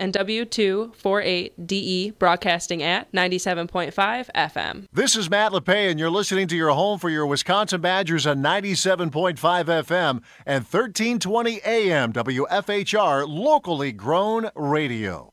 and W248DE broadcasting at 97.5 FM. This is Matt LePay, and you're listening to your home for your Wisconsin Badgers on 97.5 FM and 1320 AM WFHR, locally grown radio.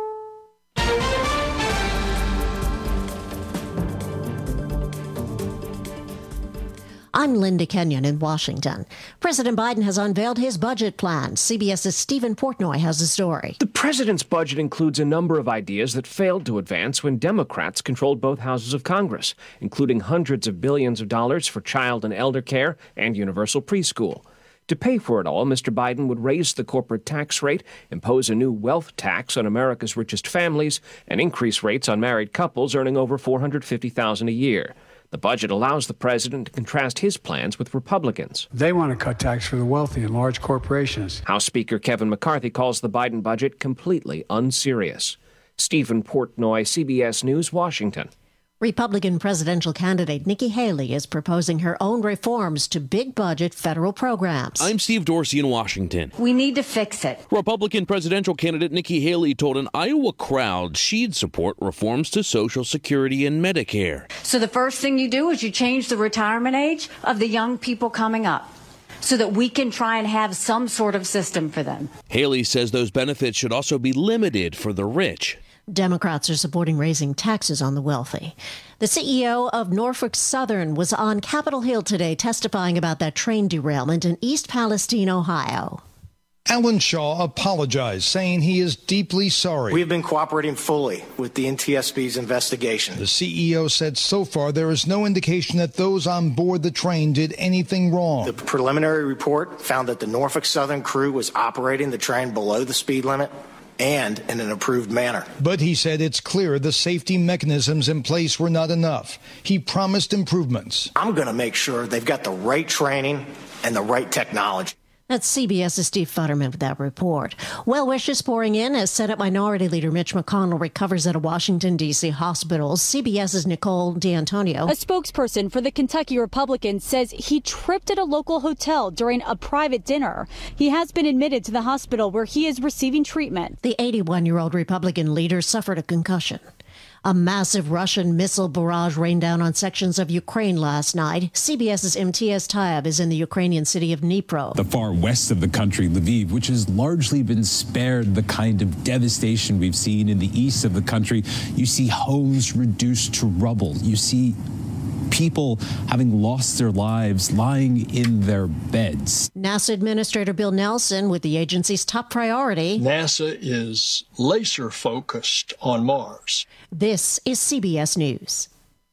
I'm Linda Kenyon in Washington. President Biden has unveiled his budget plan. CBS's Stephen Portnoy has the story. The president's budget includes a number of ideas that failed to advance when Democrats controlled both houses of Congress, including hundreds of billions of dollars for child and elder care and universal preschool. To pay for it all, Mr. Biden would raise the corporate tax rate, impose a new wealth tax on America's richest families, and increase rates on married couples earning over $450,000 a year. The budget allows the president to contrast his plans with Republicans. They want to cut tax for the wealthy and large corporations. House Speaker Kevin McCarthy calls the Biden budget completely unserious. Stephen Portnoy, CBS News, Washington. Republican presidential candidate Nikki Haley is proposing her own reforms to big-budget federal programs. I'm Steve Dorsey in Washington. We need to fix it. Republican presidential candidate Nikki Haley told an Iowa crowd she'd support reforms to Social Security and Medicare. So the first thing you do is you change the retirement age of the young people coming up, so that we can try and have some sort of system for them. Haley says those benefits should also be limited for the rich. Democrats are supporting raising taxes on the wealthy. The CEO of Norfolk Southern was on Capitol Hill today testifying about that train derailment in East Palestine, Ohio. Alan Shaw apologized, saying he is deeply sorry. We have been cooperating fully with the NTSB's investigation. The CEO said so far there is no indication that those on board the train did anything wrong. The preliminary report found that the Norfolk Southern crew was operating the train below the speed limit and in an approved manner. But he said it's clear the safety mechanisms in place were not enough. He promised improvements. I'm going to make sure they've got the right training and the right technology. That's CBS's Steve Futterman with that report. Well wishes pouring in as Senate Minority Leader Mitch McConnell recovers at a Washington, D.C. hospital. CBS's Nicole D'Antonio. A spokesperson for the Kentucky Republicans says he tripped at a local hotel during a private dinner. He has been admitted to the hospital where he is receiving treatment. The 81-year-old Republican leader suffered a concussion. A massive Russian missile barrage rained down on sections of Ukraine last night. CBS's Imtiaz Tayeb is in the Ukrainian city of Dnipro. The far west of the country, Lviv, which has largely been spared the kind of devastation we've seen in the east of the country. You see homes reduced to rubble. You see people having lost their lives lying in their beds. NASA Administrator Bill Nelson with the agency's top priority. NASA is laser focused on Mars. This is CBS News.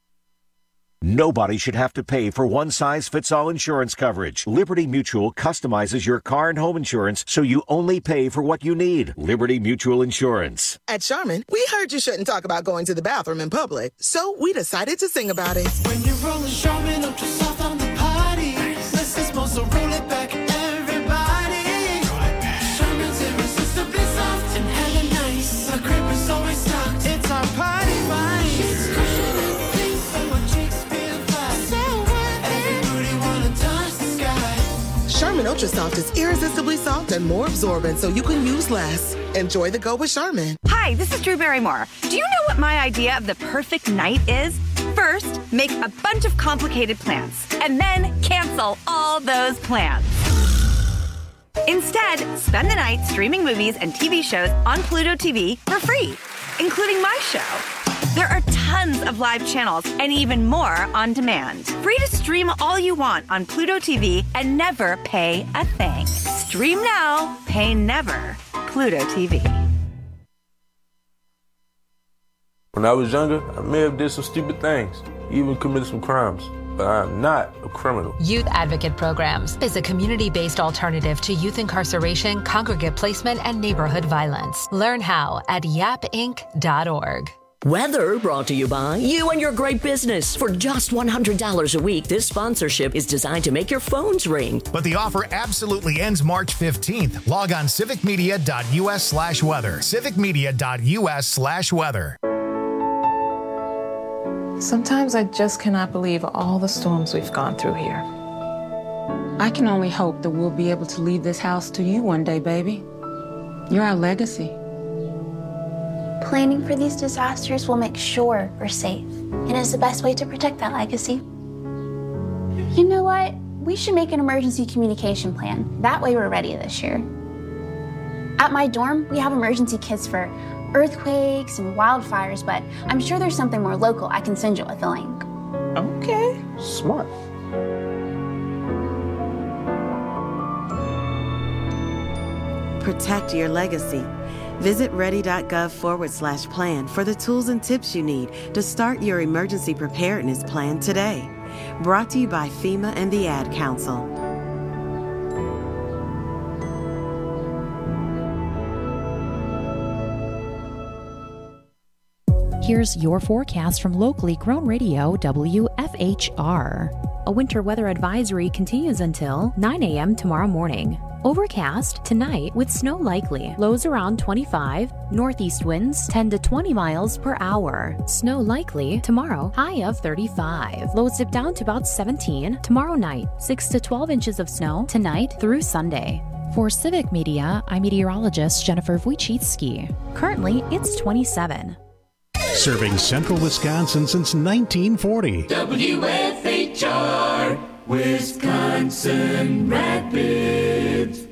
Nobody should have to pay for one-size-fits-all insurance coverage. Liberty Mutual customizes your car and home insurance so you only pay for what you need. Liberty Mutual Insurance. At Charmin, we heard you shouldn't talk about going to the bathroom in public, so we decided to sing about it. When you're rolling Charmin up to soft on the party, let's just so roll it back, everybody. Roll it back. Charmin's irresistibly soft and hella nice. The grip is always stocked. It's our party vibe. It's cushioning things so our cheeks feel flat. So everybody wanna touch the sky. Charmin Ultra Soft is irresistibly soft and more absorbent, so you can use less. Enjoy the go with Charmin. Hi, this is Drew Barrymore. Do you know what my idea of the perfect night is? First, make a bunch of complicated plans, and then cancel all those plans. Instead, spend the night streaming movies and TV shows on Pluto TV for free, including my show. There are tons of live channels and even more on demand. Free to stream all you want on Pluto TV and never pay a thing. Stream now, pay never. Pluto TV. When I was younger, I may have did some stupid things, even committed some crimes, but I'm not a criminal. Youth Advocate Programs is a community-based alternative to youth incarceration, congregate placement, and neighborhood violence. Learn how at yapinc.org. Weather brought to you by you and your great business. For just $100 a week, this sponsorship is designed to make your phones ring. But the offer absolutely ends March 15th. Log on civicmedia.us/weather. civicmedia.us/weather. Sometimes I just cannot believe all the storms we've gone through here. I can only hope that we'll be able to leave this house to you one day, baby. You're our legacy. Planning for these disasters will make sure we're safe and is the best way to protect that legacy. You know what? We should make an emergency communication plan. That way we're ready this year. At my dorm, we have emergency kits for earthquakes and wildfires, but I'm sure there's something more local I can send you with a link. Okay, smart. Protect your legacy. Visit ready.gov/plan for the tools and tips you need to start your emergency preparedness plan today. Brought to you by FEMA and the Ad Council. Here's your forecast from locally grown radio WFHR. A winter weather advisory continues until 9 a.m. tomorrow morning. Overcast tonight with snow likely. Lows around 25. Northeast winds 10 to 20 miles per hour. Snow likely tomorrow. High of 35. Lows dip down to about 17. Tomorrow night 6 to 12 inches of snow tonight through Sunday. For Civic Media, I'm meteorologist Jennifer Wojcicki. Currently, it's 27. Serving central Wisconsin since 1940. WFHR, Wisconsin Rapids.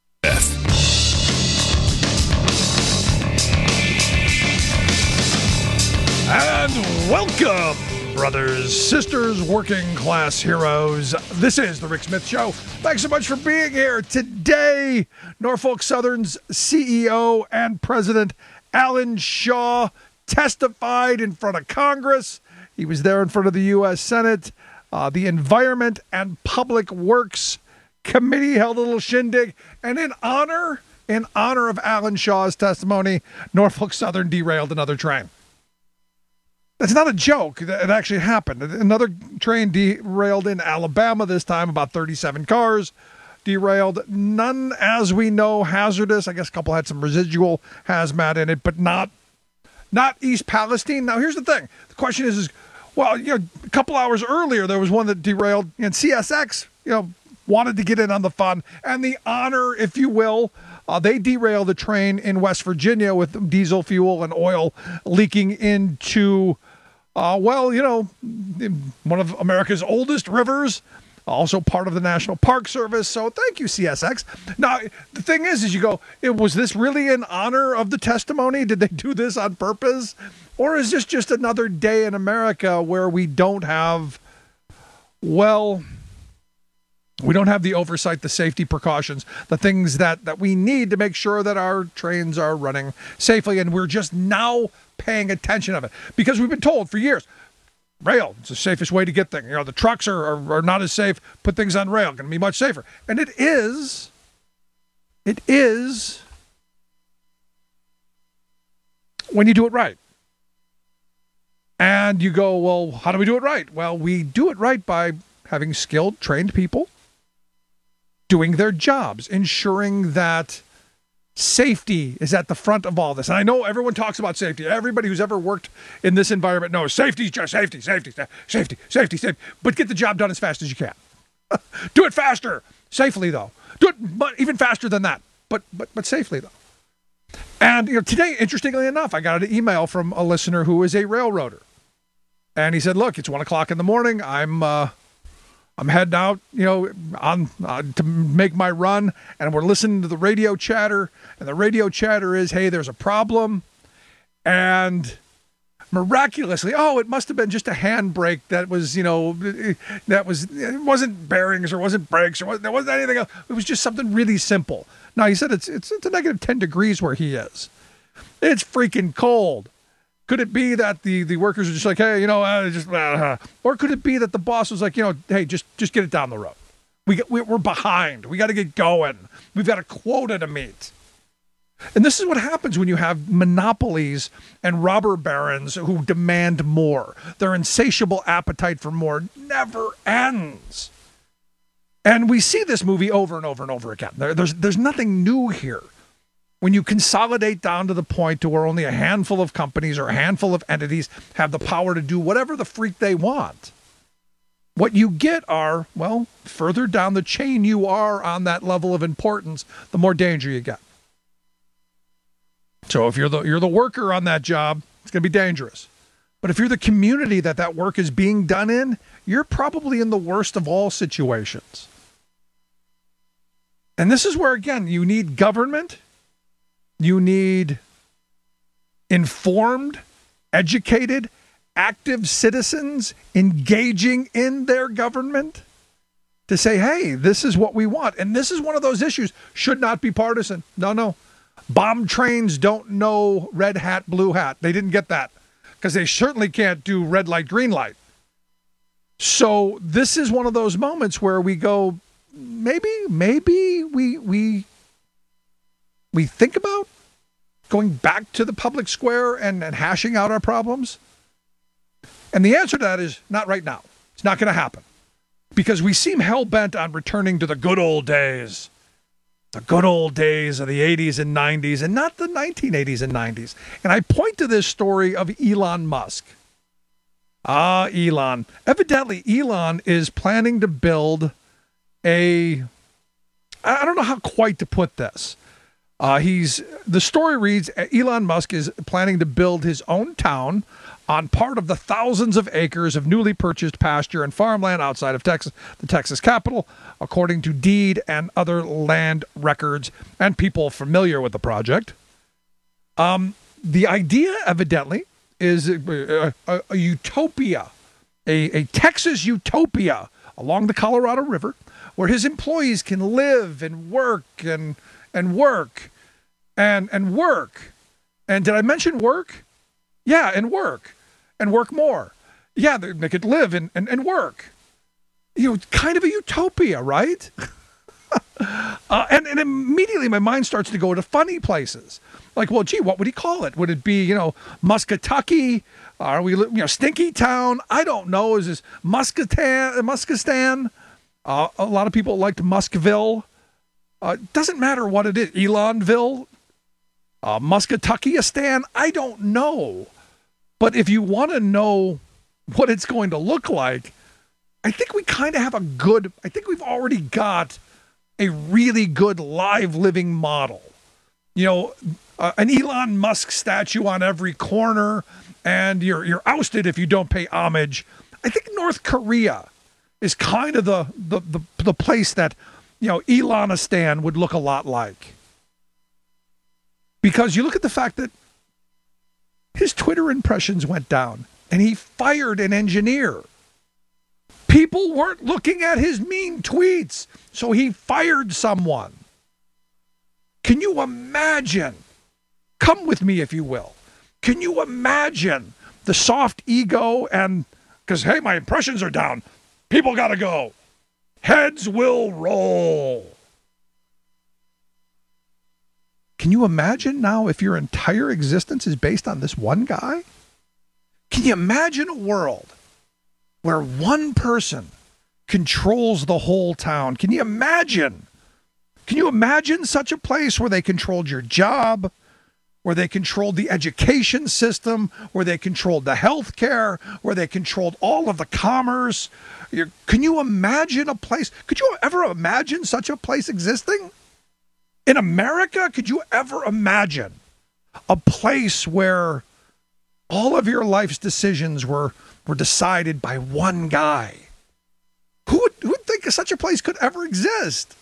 And welcome, brothers, sisters, working class heroes. This is the Rick Smith Show. Thanks so much for being here. Today, Norfolk Southern's CEO and President Alan Shaw testified in front of Congress. He was there in front of the U.S. Senate. The Environment and Public Works Committee held a little shindig. And in honor of Alan Shaw's testimony, Norfolk Southern derailed another train. That's not a joke. It actually happened. Another train derailed in Alabama this time, about 37 cars derailed. None, as we know, hazardous. I guess a couple had some residual hazmat in it, but not East Palestine. Now, here's the thing. The question is well, a couple hours earlier, there was one that derailed, and CSX, wanted to get in on the fun and the honor, if you will. They derailed a train in West Virginia with diesel fuel and oil leaking into, one of America's oldest rivers, also part of the National Park Service. So thank you, CSX. Now, the thing is you go, was this really in honor of the testimony? Did they do this on purpose? Or is this just another day in America where we don't have, the oversight, the safety precautions, the things that we need to make sure that our trains are running safely, and we're just now paying attention of it? Because we've been told for years, rail, it's the safest way to get things. The trucks are not as safe. Put things on rail, going to be much safer. And it is when you do it right. And you go, well, how do we do it right? Well, we do it right by having skilled, trained people doing their jobs, ensuring that safety is at the front of all this. And I know everyone talks about safety. Everybody who's ever worked in this environment knows safety is just safety. But get the job done as fast as you can. Do it faster, safely though. Do it even faster than that, but safely though. And today, interestingly enough, I got an email from a listener who is a railroader, and he said, "Look, it's 1:00 in the morning. I'm heading out, to make my run, and we're listening to the radio chatter, and the radio chatter is, hey, there's a problem, and miraculously, it must have been just a handbrake that was, it wasn't bearings or wasn't brakes or there wasn't anything else. It was just something really simple." Now, he said it's a negative 10 degrees where he is. It's freaking cold. Could it be that the workers are just like, hey, or could it be that the boss was like, hey, just get it down the road. We're behind. We got to get going. We've got a quota to meet. And this is what happens when you have monopolies and robber barons who demand more. Their insatiable appetite for more never ends. And we see this movie over and over and over again. There's nothing new here. When you consolidate down to the point to where only a handful of companies or a handful of entities have the power to do whatever the freak they want, what you get are, further down the chain you are on that level of importance, the more danger you get. So if you're the worker on that job, it's going to be dangerous. But if you're the community that work is being done in, you're probably in the worst of all situations. And this is where, again, you need government. You need informed, educated, active citizens engaging in their government to say, hey, this is what we want. And this is one of those issues. Should not be partisan. No. Bomb trains don't know red hat, blue hat. They didn't get that because they certainly can't do red light, green light. So this is one of those moments where we go, maybe we think about going back to the public square and hashing out our problems. And the answer to that is not right now. It's not going to happen because we seem hell-bent on returning to the good old days. The good old days of the 80s and 90s and not the 1980s and 90s. And I point to this story of Elon Musk. Elon. Evidently, Elon is planning to build I don't know how quite to put this. The story reads, Elon Musk is planning to build his own town on part of the thousands of acres of newly purchased pasture and farmland outside of Texas, the Texas capital, according to deed and other land records and people familiar with the project. The idea, evidently, is a utopia, a Texas utopia along the Colorado River, where his employees can live and work and work and work. And did I mention work? Yeah, and work more. Yeah, they could live and work. Kind of a utopia, right? And immediately my mind starts to go to funny places. Like, well, gee, what would he call it? Would it be, Muscatucky? Are we, Stinky Town? I don't know. Is this Muskistan? A lot of people liked Muskville. Doesn't matter what it is. Elonville? Muscatuckistan? I don't know. But if you want to know what it's going to look like, I think we kind of have I think we've already got a really good live living model. An Elon Musk statue on every corner, and you're ousted if you don't pay homage. I think North Korea is kind of the place that, Elonistan would look a lot like. Because you look at the fact that his Twitter impressions went down and he fired an engineer. People weren't looking at his mean tweets, so he fired someone. Can you imagine? Come with me, if you will. Can you imagine the soft ego because, hey, my impressions are down. People got to go. Heads will roll. Can you imagine now if your entire existence is based on this one guy? Can you imagine a world where one person controls the whole town? Can you imagine? Can you imagine such a place where they controlled your job, where they controlled the education system, where they controlled the health care, where they controlled all of the commerce? Can you imagine a place? Could you ever imagine such a place existing? In America, could you ever imagine a place where all of your life's decisions were decided by one guy? Who would think such a place could ever exist?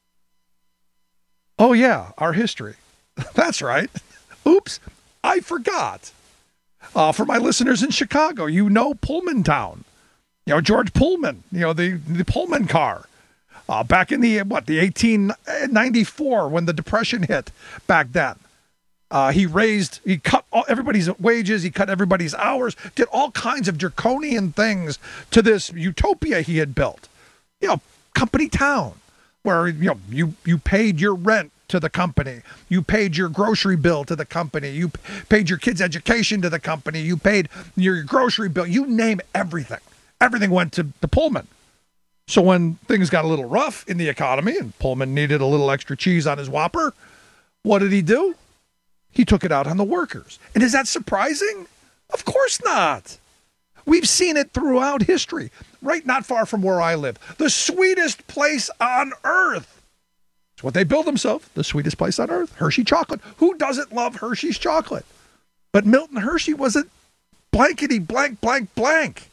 Oh, yeah, our history. That's right. Oops, I forgot. For my listeners in Chicago, Pullman Town. George Pullman, the Pullman car. Back in the 1894 when the Depression hit back then. He cut everybody's wages, he cut everybody's hours, did all kinds of draconian things to this utopia he had built. Company town, where you paid your rent to the company, you paid your grocery bill to the company, you paid your kids' education to the company, you paid your grocery bill, you name everything. Everything went to Pullman. So when things got a little rough in the economy and Pullman needed a little extra cheese on his Whopper, what did he do? He took it out on the workers. And is that surprising? Of course not. We've seen it throughout history, right not far from where I live. The sweetest place on earth. It's what they build themselves, the sweetest place on earth, Hershey chocolate. Who doesn't love Hershey's chocolate? But Milton Hershey wasn't blankety blank, blank, blank.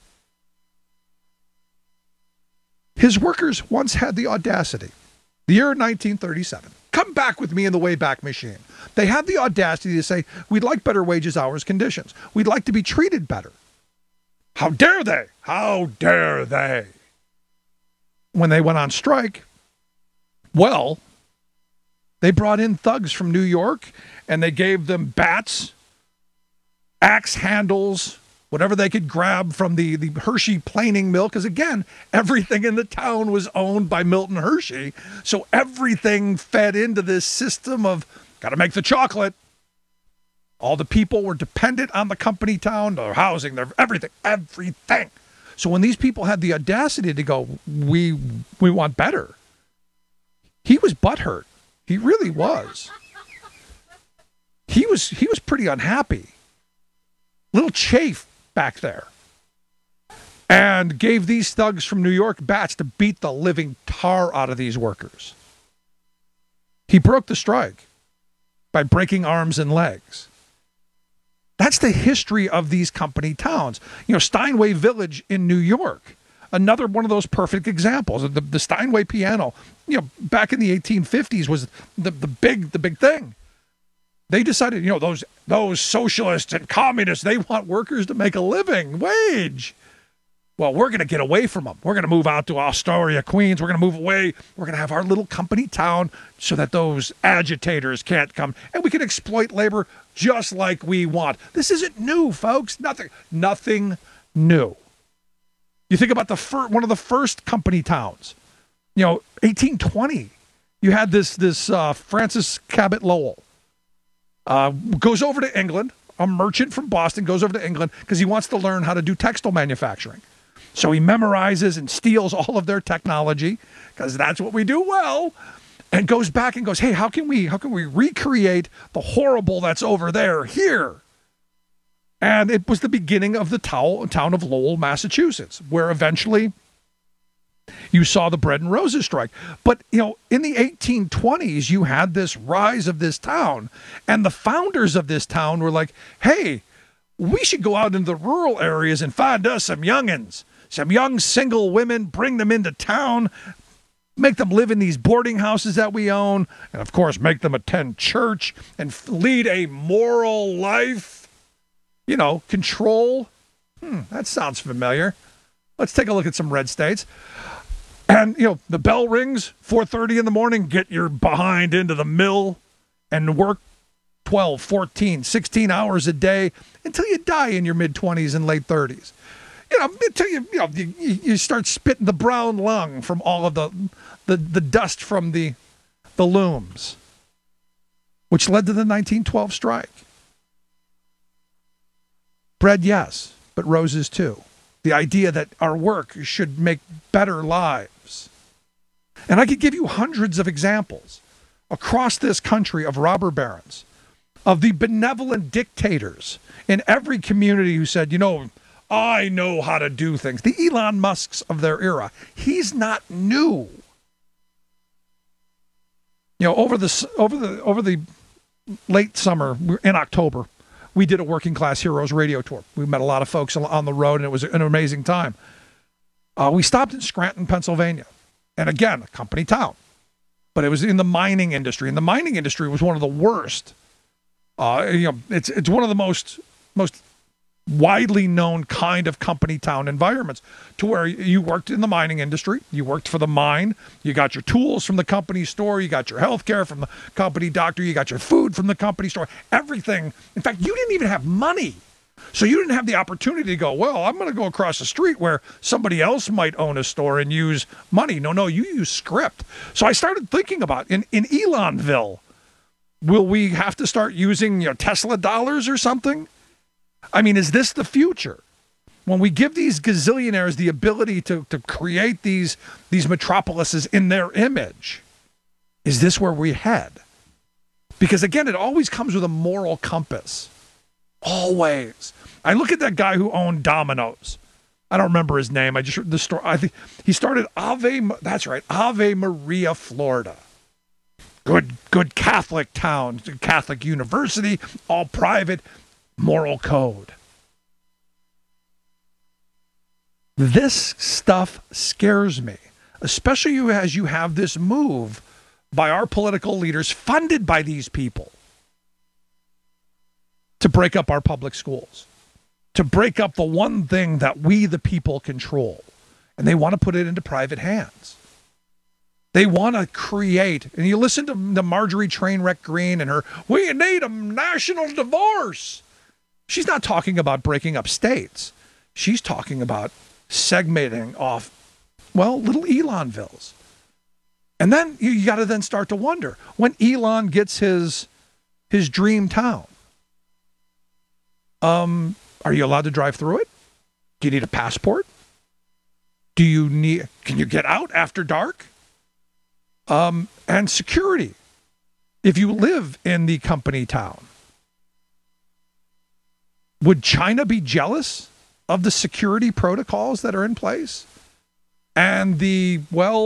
His workers once had the audacity, the year 1937. Come back with me in the Wayback Machine. They had the audacity to say, we'd like better wages, hours, conditions. We'd like to be treated better. How dare they? How dare they? When they went on strike, well, they brought in thugs from New York and they gave them bats, axe handles, whatever they could grab from the Hershey planing mill. Because again, everything in the town was owned by Milton Hershey. So everything fed into this system of got to make the chocolate. All the people were dependent on the company town, their housing, their everything. So when these people had the audacity to go, we want better, he was butthurt. He really was. He was pretty unhappy. Little chafe back there. And gave these thugs from New York bats to beat the living tar out of these workers. He broke the strike by breaking arms and legs. That's the history of these company towns. You know, Steinway Village in New York, another one of those perfect examples. The Steinway piano, you know, back in the 1850s was the big thing. They decided, you know, those socialists and communists, they want workers to make a living wage. Well, we're going to get away from them. We're going to move out to Astoria, Queens. We're going to move away. We're going to have our little company town so that those agitators can't come. And we can exploit labor just like we want. This isn't new, folks. Nothing new. You think about one of the first company towns. You know, 1820. You had this Francis Cabot Lowell. Goes over to England. A merchant from Boston goes over to England because he wants to learn how to do textile manufacturing. So he memorizes and steals all of their technology because that's what we do well, and goes back and goes, hey, how can we recreate the horrible that's over there here? And it was the beginning of the town of Lowell, Massachusetts, where eventually you saw the Bread and Roses strike. But, you know, in the 1820s, you had this rise of this town, and the founders of this town were like, hey, we should go out into the rural areas and find us some youngins, some young single women, bring them into town, make them live in these boarding houses that we own, and of course, make them attend church and lead a moral life. You know, control. That sounds familiar. Let's take a look at some red states. And, you know, the bell rings, 4:30 in the morning, get your behind into the mill and work 12, 14, 16 hours a day until you die in your mid-20s and late 30s. You know, until you start spitting the brown lung from all of the dust from the looms, which led to the 1912 strike. Bread, yes, but roses too. The idea that our work should make better lives. And I could give you hundreds of examples across this country of robber barons, of the benevolent dictators in every community who said, you know, I know how to do things. The Elon Musks of their era. He's not new. You know, over the late summer, in October, we did a Working Class Heroes radio tour. We met a lot of folks on the road, and it was an amazing time. We stopped in Scranton, Pennsylvania. And again, a company town. But it was in the mining industry. And the mining industry was one of the worst. You know, it's one of the most widely known kind of company town environments, to where you worked in the mining industry, you worked for the mine, you got your tools from the company store, you got your health care from the company doctor, you got your food from the company store, everything. In fact, you didn't even have money. So you didn't have the opportunity to go, well, I'm going to go across the street where somebody else might own a store and use money. No, you use script. So I started thinking about, in Elonville, will we have to start using, you know, Tesla dollars or something? I mean, is this the future? When we give these gazillionaires the ability to create these metropolises in their image, is this where we head? Because again, it always comes with a moral compass. Always. I look at that guy who owned Domino's. I don't remember his name. I just heard the story. I think he started Ave Maria, Florida. good Catholic town, Catholic university, all private, moral code. This stuff scares me, especially as you have this move by our political leaders funded by these people to break up our public schools, to break up the one thing that we, the people, control. And they want to put it into private hands. They want to create, and you listen to Marjorie Trainwreck Green and her, we need a national divorce. She's not talking about breaking up states. She's talking about segmenting off, well, little Elonvilles. And then you got to then start to wonder, when Elon gets his dream town, are you allowed to drive through it? Do you need a passport? Can you get out after dark? And security, if you live in the company town. Would China be jealous of the security protocols that are in place? And the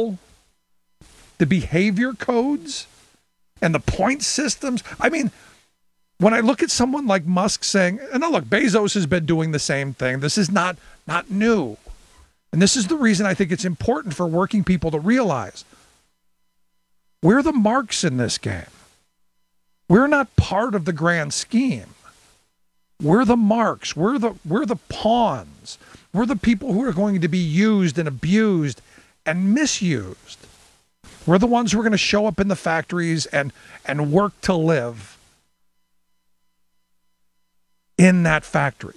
behavior codes and the point systems? I mean, when I look at someone like Musk saying, and now look, Bezos has been doing the same thing. This is not new. And this is the reason I think it's important for working people to realize we're the marks in this game. We're not part of the grand scheme. We're the marks. We're the pawns. We're the people who are going to be used and abused and misused. We're the ones who are going to show up in the factories and work to live in that factory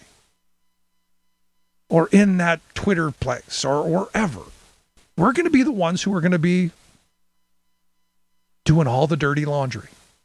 or in that Twitter place or wherever. We're going to be the ones who are going to be doing all the dirty laundry.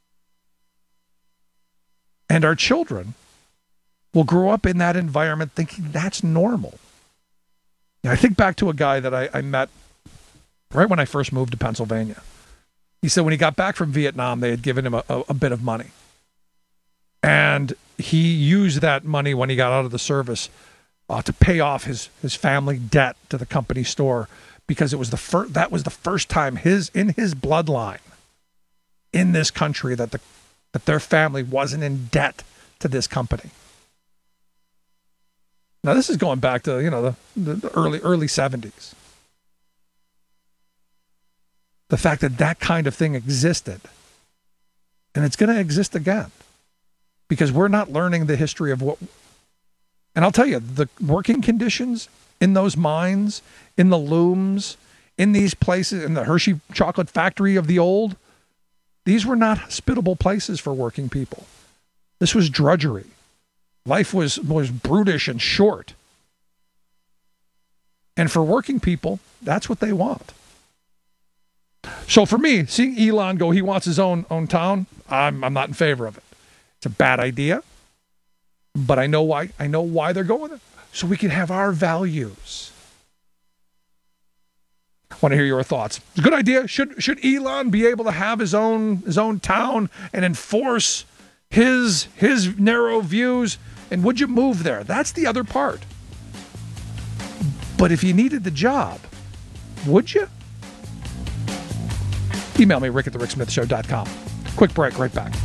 And our children will grow up in that environment thinking that's normal. And I think back to a guy that I met right when I first moved to Pennsylvania. He said when he got back from Vietnam, they had given him a bit of money. And he used that money when he got out of the service to pay off his family debt to the company store, because it was that was the first time in his bloodline in this country that their family wasn't in debt to this company. Now this is going back to the early 70s. The fact that kind of thing existed, and it's going to exist again, because we're not learning the history of what. And I'll tell you, the working conditions in those mines, in the looms, in these places, in the Hershey chocolate factory of the old, these were not hospitable places for working people. This was drudgery. Life was brutish and short. And for working people, that's what they want. So for me, seeing Elon go, he wants his own town, I'm not in favor of it. It's a bad idea, but I know why. I know why they're going there, so we can have our values. I want to hear your thoughts. It's a good idea. Should Elon be able to have his own town and enforce his narrow views? And would you move there? That's the other part. But if you needed the job, would you? Email me, rick@thericksmithshow.com. Quick break, right back.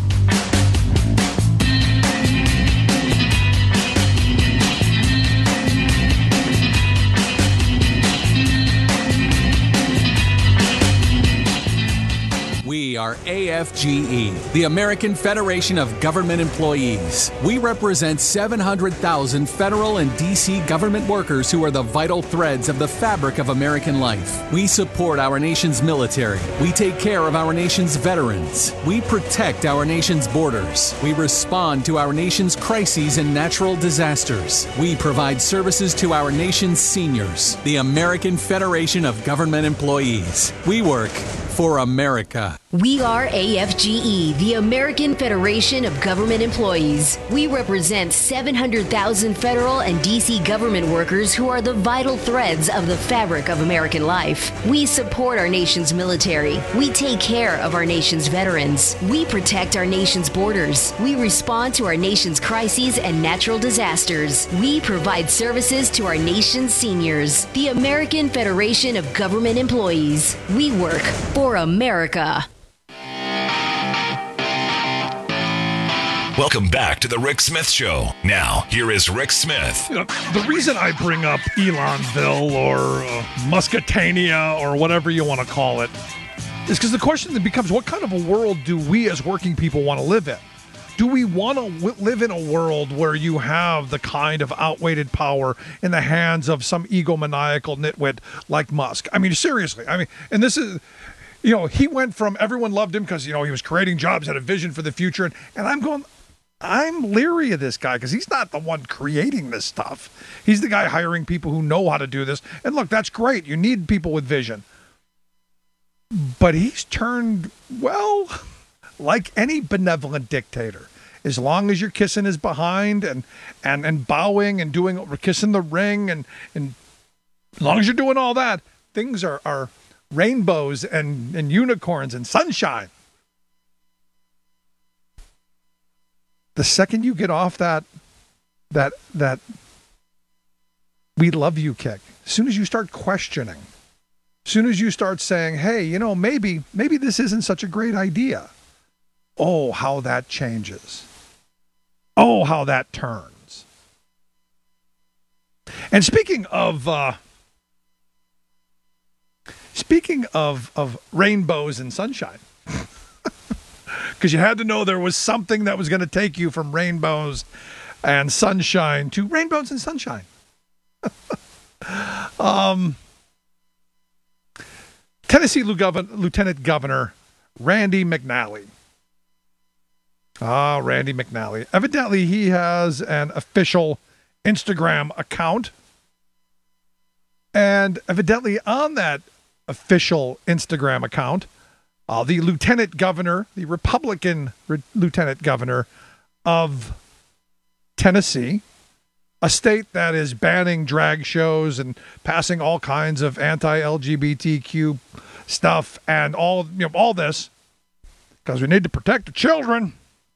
We are AFGE, the American Federation of Government Employees. We represent 700,000 federal and D.C. government workers who are the vital threads of the fabric of American life. We support our nation's military. We take care of our nation's veterans. We protect our nation's borders. We respond to our nation's crises and natural disasters. We provide services to our nation's seniors. The American Federation of Government Employees. We work for America. We are AFGE, the American Federation of Government Employees. We represent 700,000 federal and D.C. government workers who are the vital threads of the fabric of American life. We support our nation's military. We take care of our nation's veterans. We protect our nation's borders. We respond to our nation's crises and natural disasters. We provide services to our nation's seniors. The American Federation of Government Employees. We work for America. Welcome back to the Rick Smith Show. Now, here is Rick Smith. The reason I bring up Elonville or Muscatania or whatever you want to call it is because the question that becomes, what kind of a world do we as working people want to live in? Do we want to live in a world where you have the kind of outweighed power in the hands of some egomaniacal nitwit like Musk? I mean, seriously. I mean, and this is... he went from everyone loved him because, he was creating jobs, had a vision for the future. And I'm leery of this guy because he's not the one creating this stuff. He's the guy hiring people who know how to do this. And look, that's great. You need people with vision. But he's turned, like any benevolent dictator. As long as you're kissing his behind and bowing and kissing the ring and as long as you're doing all that, things are rainbows and unicorns and sunshine. The second you get off that we love you kick, as soon as you start questioning, as soon as you start saying, hey, maybe this isn't such a great idea. Oh, how that changes. Oh, how that turns. And speaking of rainbows and sunshine, because you had to know there was something that was going to take you from rainbows and sunshine to rainbows and sunshine. Tennessee Lieutenant Governor Randy McNally. Randy McNally. Evidently, he has an official Instagram account. And evidently on that official Instagram account, the lieutenant governor, the Republican lieutenant governor of Tennessee, a state that is banning drag shows and passing all kinds of anti-LGBTQ stuff and all this, because we need to protect the children.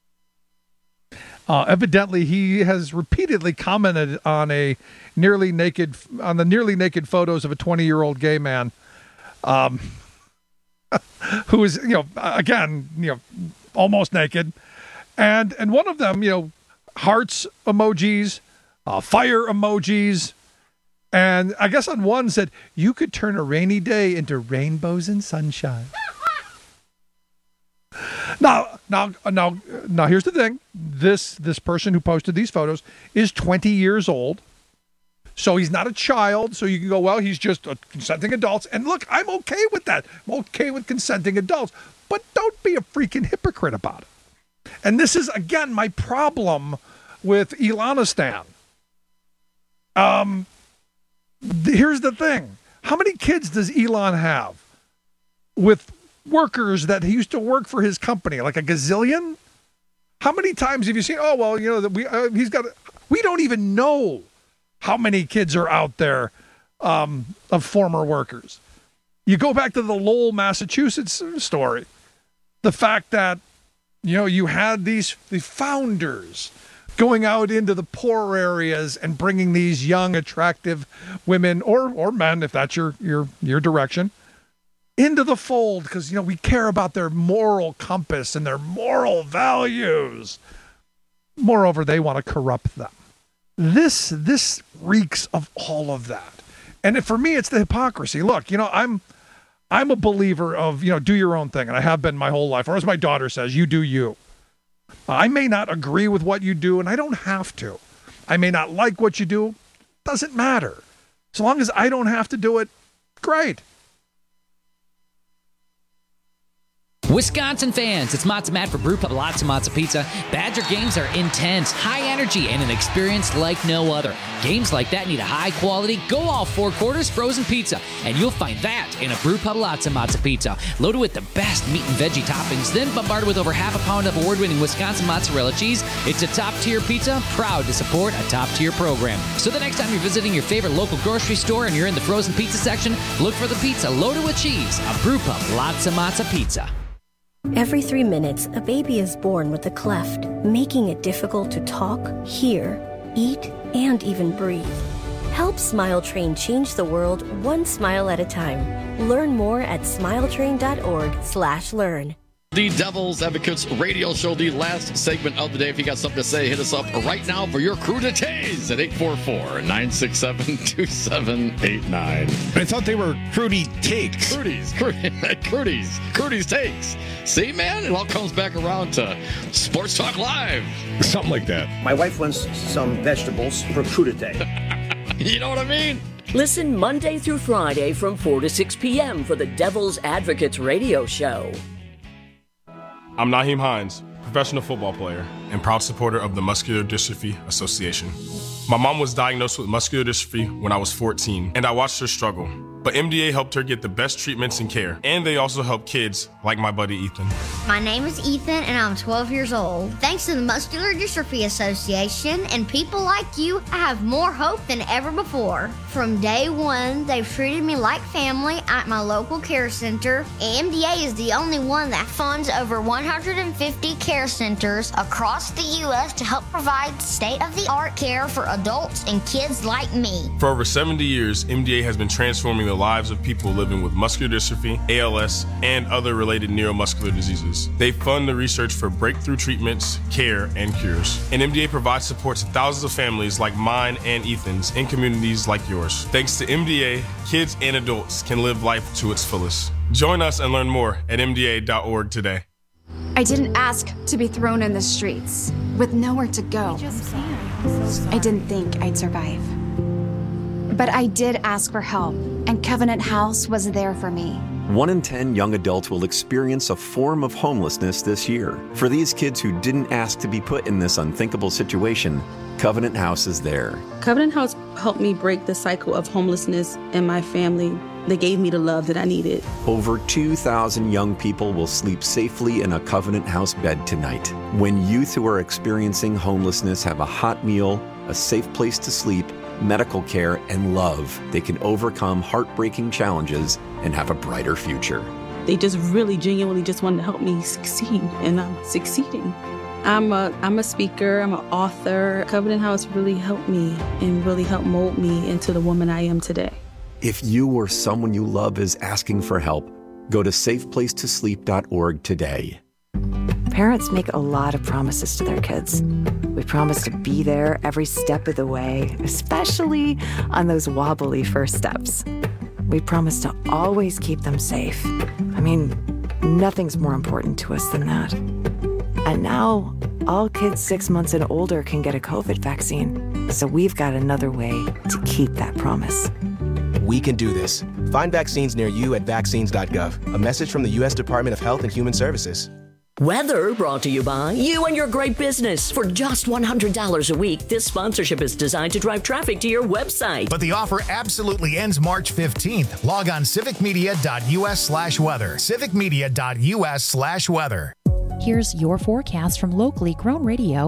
Evidently, he has repeatedly commented on the nearly naked photos of a 20-year-old gay man, who is, almost naked, and one of them, hearts emojis, fire emojis, and I guess on one said, "You could turn a rainy day into rainbows and sunshine." Now, here's the thing. This person who posted these photos is 20 years old. So he's not a child. So you can go, well, he's just a consenting adult. And look, I'm okay with that. I'm okay with consenting adults. But don't be a freaking hypocrite about it. And this is, again, my problem with Elonistan. Here's the thing. How many kids does Elon have with workers that he used to work for his company? Like a gazillion? How many times have you seen, we don't even know how many kids are out there of former workers. You go back to the Lowell, Massachusetts story. The fact that, you had the founders going out into the poor areas and bringing these young, attractive women or men, if that's your direction, into the fold because, we care about their moral compass and their moral values. Moreover, they want to corrupt them. This reeks of all of that. And for me, it's the hypocrisy. Look, I'm a believer of, do your own thing. And I have been my whole life. Or as my daughter says, you do you. I may not agree with what you do, and I don't have to. I may not like what you do. Doesn't matter. As long as I don't have to do it, great. Wisconsin fans, it's Matza Matt for Brew Pub Latza Matza Pizza. Badger games are intense, high energy, and an experience like no other. Games like that need a high quality, go all 4 quarters frozen pizza, and you'll find that in a Brew Pub Latza Matza Pizza. Loaded with the best meat and veggie toppings, then bombarded with over half a pound of award-winning Wisconsin mozzarella cheese. It's a top-tier pizza, proud to support a top-tier program. So the next time you're visiting your favorite local grocery store and you're in the frozen pizza section, look for the pizza loaded with cheese, a Brew Pub Latza Matza Pizza. Every 3 minutes, a baby is born with a cleft, making it difficult to talk, hear, eat, and even breathe. Help Smile Train change the world one smile at a time. Learn more at smiletrain.org/learn. The Devil's Advocates radio show, the last segment of the day. If you got something to say, hit us up right now for your crudités at 844-967-2789. I thought they were Crudy Takes. Crudy's Takes. See, man, it all comes back around to Sports Talk Live. Something like that. My wife wants some vegetables for crudité. You know what I mean? Listen Monday through Friday from 4 to 6 p.m. for the Devil's Advocates radio show. I'm Naheem Hines, professional football player and proud supporter of the Muscular Dystrophy Association. My mom was diagnosed with muscular dystrophy when I was 14, and I watched her struggle. But MDA helped her get the best treatments and care, and they also help kids like my buddy Ethan. My name is Ethan, and I'm 12 years old. Thanks to the Muscular Dystrophy Association and people like you, I have more hope than ever before. From day one, they've treated me like family at my local care center. MDA is the only one that funds over 150 care centers across the U.S. to help provide state-of-the-art care for adults and kids like me. For over 70 years, MDA has been transforming the lives of people living with muscular dystrophy, ALS, and other related neuromuscular diseases. They fund the research for breakthrough treatments, care, and cures. And MDA provides support to thousands of families like mine and Ethan's in communities like yours. Thanks to MDA, kids and adults can live life to its fullest. Join us and learn more at MDA.org today. I didn't ask to be thrown in the streets with nowhere to go. I didn't think I'd survive. But I did ask for help, and Covenant House was there for me. 1 in 10 young adults will experience a form of homelessness this year. For these kids who didn't ask to be put in this unthinkable situation, Covenant House is there. Covenant House helped me break the cycle of homelessness in my family. They gave me the love that I needed. Over 2,000 young people will sleep safely in a Covenant House bed tonight. When youth who are experiencing homelessness have a hot meal, a safe place to sleep, medical care, and love, they can overcome heartbreaking challenges and have a brighter future. They just really genuinely just wanted to help me succeed, and I'm succeeding. I'm a speaker, I'm an author. Covenant House really helped me and really helped mold me into the woman I am today. If you or someone you love is asking for help, go to safeplacetosleep.org today. Parents make a lot of promises to their kids. We promise to be there every step of the way, especially on those wobbly first steps. We promise to always keep them safe. I mean, nothing's more important to us than that. And now, all kids 6 months and older can get a COVID vaccine. So we've got another way to keep that promise. We can do this. Find vaccines near you at vaccines.gov. A message from the U.S. Department of Health and Human Services. Weather brought to you by you and your great business. For just $100 a week, this sponsorship is designed to drive traffic to your website. But the offer absolutely ends March 15th. Log on civicmedia.us/weather. civicmedia.us/weather. Here's your forecast from locally grown radio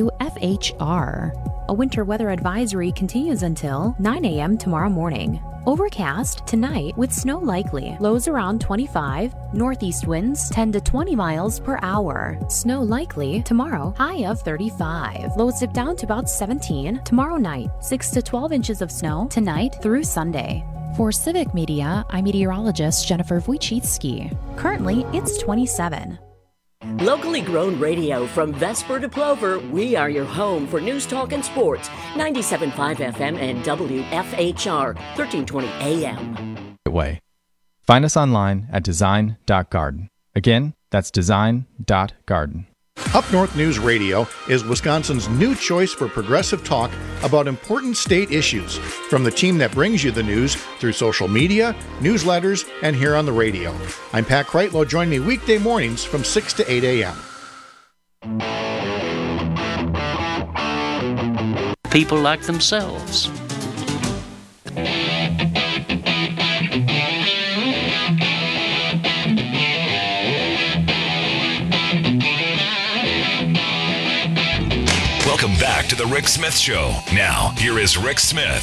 WFHR. A winter weather advisory continues until 9 a.m. tomorrow morning. Overcast tonight with snow likely. Lows around 25. Northeast winds 10 to 20 miles per hour. Snow likely tomorrow. High of 35. Lows dip down to about 17. Tomorrow night 6 to 12 inches of snow tonight through Sunday. For Civic Media, I'm meteorologist Jennifer Wojcicki. Currently, it's 27. Locally grown radio from Vesper to Plover, we are your home for news, talk, and sports. 97.5 FM and WFHR, 1320 AM. Way. Find us online at design.garden. Again, that's design.garden. Up North News Radio is Wisconsin's new choice for progressive talk about important state issues, from the team that brings you the news through social media, newsletters, and here on the radio. I'm Pat Kreitlow. Join me weekday mornings from 6 to 8 a.m. People like themselves. Welcome back to the Rick Smith Show. Now, here is Rick Smith.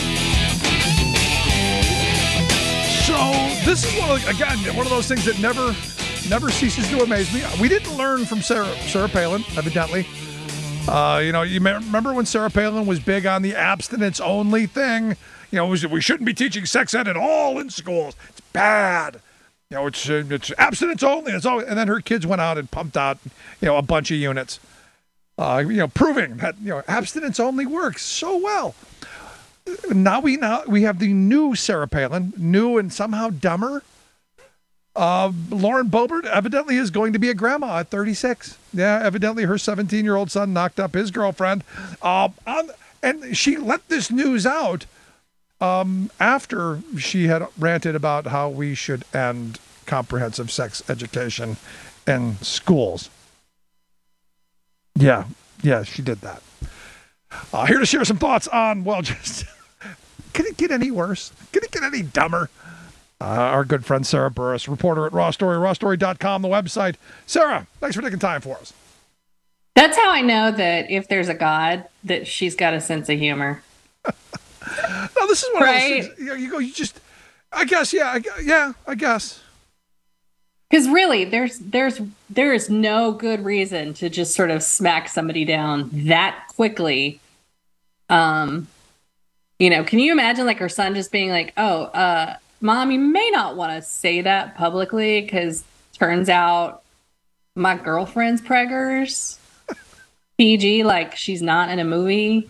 So this is one of those things that never ceases to amaze me. We didn't learn from Sarah Palin, evidently. You remember when Sarah Palin was big on the abstinence-only thing? We shouldn't be teaching sex ed at all in schools. It's bad. it's abstinence only. And then her kids went out and pumped out, a bunch of units, proving that, abstinence only works so well. Now we have the new Sarah Palin, new and somehow dumber. Lauren Boebert evidently is going to be a grandma at 36. Yeah, evidently her 17-year-old son knocked up his girlfriend. And she let this news out after she had ranted about how we should end comprehensive sex education in schools. Yeah, she did that. Here to share some thoughts on, just can it get any worse? Can it get any dumber? Our good friend Sarah Burris, reporter at Raw Story, rawstory.com, the website. Sarah, thanks for taking time for us. That's how I know that if there's a God, that she's got a sense of humor. No, this is one of those things. I guess. Because really, there is no good reason to just sort of smack somebody down that quickly. Can you imagine like her son just being like, Mom, you may not want to say that publicly because turns out my girlfriend's preggers. PG, like she's not in a movie.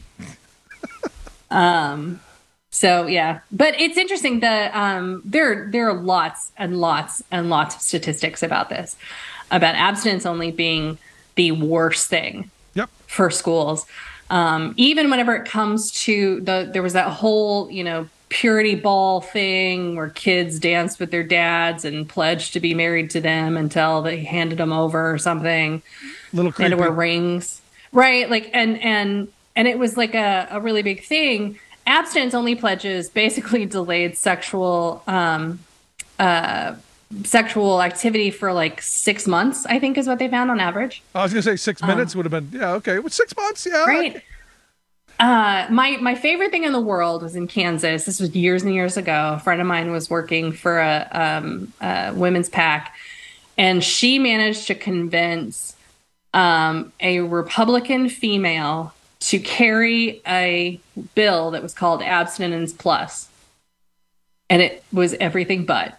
So yeah, but it's interesting that there are lots and lots and lots of statistics about this, about abstinence only being the worst thing for schools. Even whenever it comes to there was that whole, purity ball thing where kids danced with their dads and pledged to be married to them until they handed them over or something. Little creepy. And to wear rings. Right. Like, and it was like a really big thing. Abstinence only pledges basically delayed sexual activity for like 6 months, I think is what they found on average. I was going to say 6 minutes would have been, okay. With 6 months, yeah. Right. My favorite thing in the world was in Kansas. This was years and years ago. A friend of mine was working for a women's PAC, and she managed to convince a Republican female to carry a bill that was called Abstinence Plus. And it was everything but.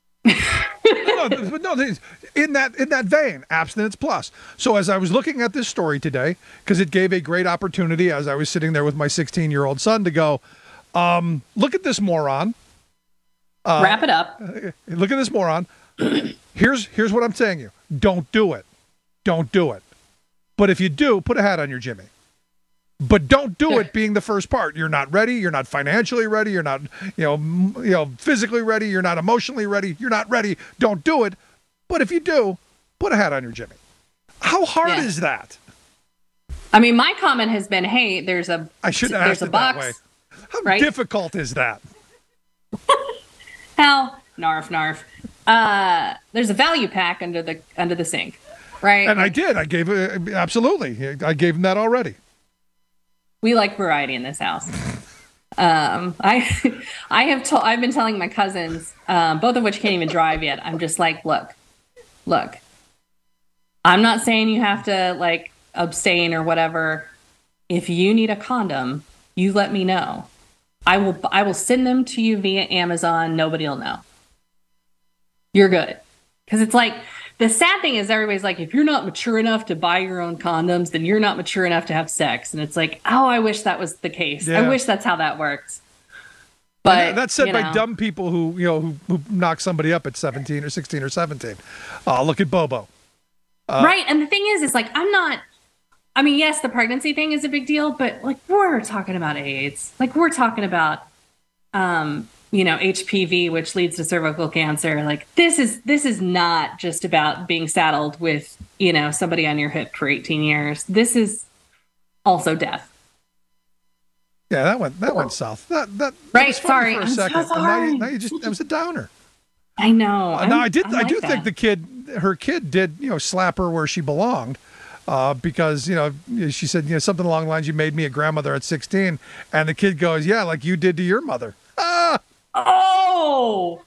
No, in that vein, Abstinence Plus. So as I was looking at this story today, because it gave a great opportunity as I was sitting there with my 16-year-old son to go, look at this moron. Wrap it up. Look at this moron. Here's what I'm saying you. Don't do it. Don't do it. But if you do, put a hat on your Jimmy. But don't do it being the first part. You're not ready. You're not financially ready. You're not, physically ready. You're not emotionally ready. You're not ready. Don't do it. But if you do, put a hat on your Jimmy. How hard is that? I mean, my comment has been, hey, there's a box, that way. How difficult is that? Hell, narf. There's a value pack under the sink, right? And I did. I gave absolutely. I gave him that already. We like variety in this house. I've been telling my cousins, both of which can't even drive yet. I'm just like, look. I'm not saying you have to like abstain or whatever. If you need a condom, you let me know. I will send them to you via Amazon. Nobody will know. You're good. Because it's like, the sad thing is everybody's like, if you're not mature enough to buy your own condoms, then you're not mature enough to have sex. And it's like, oh, I wish that was the case. Yeah. I wish that's how that works. But that's said by dumb people who knock somebody up at 17 or 16 or 17. Look at Bobo. Right. And the thing is, it's like, yes, the pregnancy thing is a big deal, but like we're talking about AIDS. Like we're talking about, HPV, which leads to cervical cancer. Like this is not just about being saddled with, somebody on your hip for 18 years. This is also death. Yeah, that went south. That right. Was sorry, for a I'm second. so sorry. Now that was a downer. I know. I do think her kid did, slap her where she belonged. Because, she said, something along the lines, you made me a grandmother at 16. And the kid goes, yeah, like you did to your mother. Ah! Oh!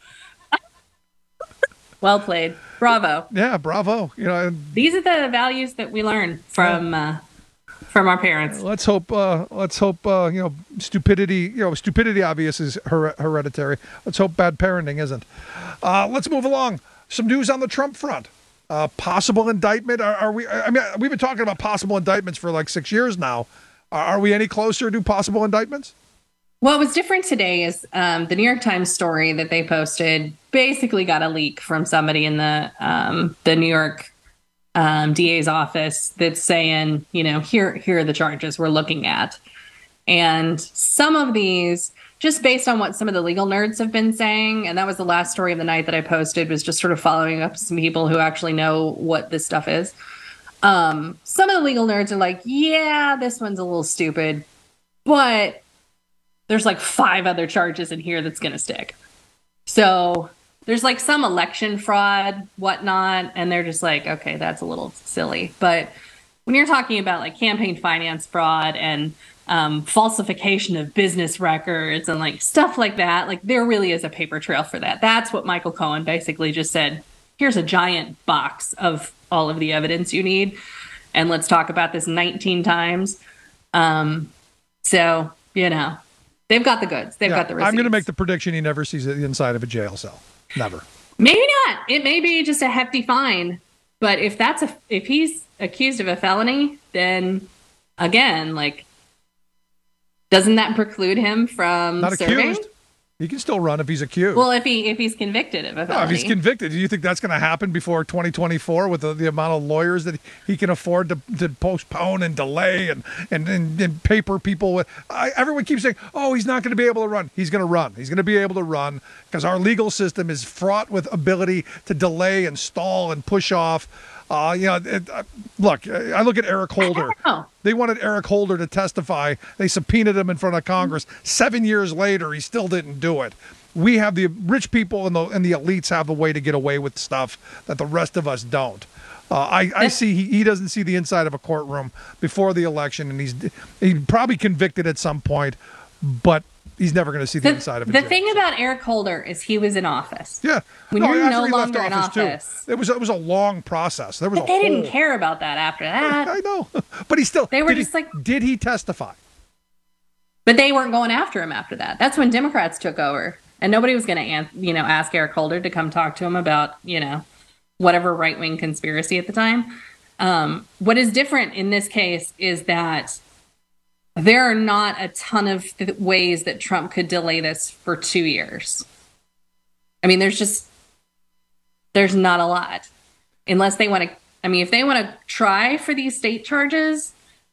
Well played. Bravo. Yeah, bravo. These are the values that we learn from from our parents. Let's hope. Stupidity obvious is hereditary. Let's hope bad parenting isn't. Let's move along. Some news on the Trump front. Possible indictment. Are we? I mean, we've been talking about possible indictments for like 6 years now. Are we any closer to possible indictments? What was different today is the New York Times story that they posted basically got a leak from somebody in the New York DA's office that's saying, here are the charges we're looking at. And some of these, just based on what some of the legal nerds have been saying, and that was the last story of the night that I posted, was just sort of following up some people who actually know what this stuff is. Some of the legal nerds are like, yeah, this one's a little stupid, but there's like 5 other charges in here that's going to stick. So there's like some election fraud, whatnot, and they're just like, okay, that's a little silly. But when you're talking about like campaign finance fraud and falsification of business records and like stuff like that, like there really is a paper trail for that. That's what Michael Cohen basically just said. Here's a giant box of all of the evidence you need, and let's talk about this 19 times. So, they've got the goods. They've got the receipts. I'm going to make the prediction he never sees the inside of a jail cell. Never. Maybe not. It may be just a hefty fine, but if he's accused of a felony, then again, like, doesn't that preclude him from not serving? Accused. He can still run if he's accused. Well, if he's convicted of a felony. No, if he's convicted, do you think that's going to happen before 2024 with the amount of lawyers that he can afford to postpone and delay and paper people with? Everyone keeps saying, oh, he's not going to be able to run. He's going to run. He's going to be able to run because our legal system is fraught with ability to delay and stall and push off. Look, I look at Eric Holder. They wanted Eric Holder to testify. They subpoenaed him in front of Congress. 7 years later, he still didn't do it. We have the rich people and the elites have a way to get away with stuff that the rest of us don't. I see he doesn't see the inside of a courtroom before the election, and he's probably convicted at some point, but he's never going to see the inside of it. The thing about Eric Holder is he was in office. Yeah. When you're no longer in office. It was a long process. They didn't care about that after that. I know. But he still... They were did he testify? But they weren't going after him after that. That's when Democrats took over. And nobody was going to, ask Eric Holder to come talk to him about, whatever right-wing conspiracy at the time. What is different in this case is that there are not a ton of ways that Trump could delay this for 2 years. I mean, there's not a lot. Unless they want to, if they want to try for these state charges,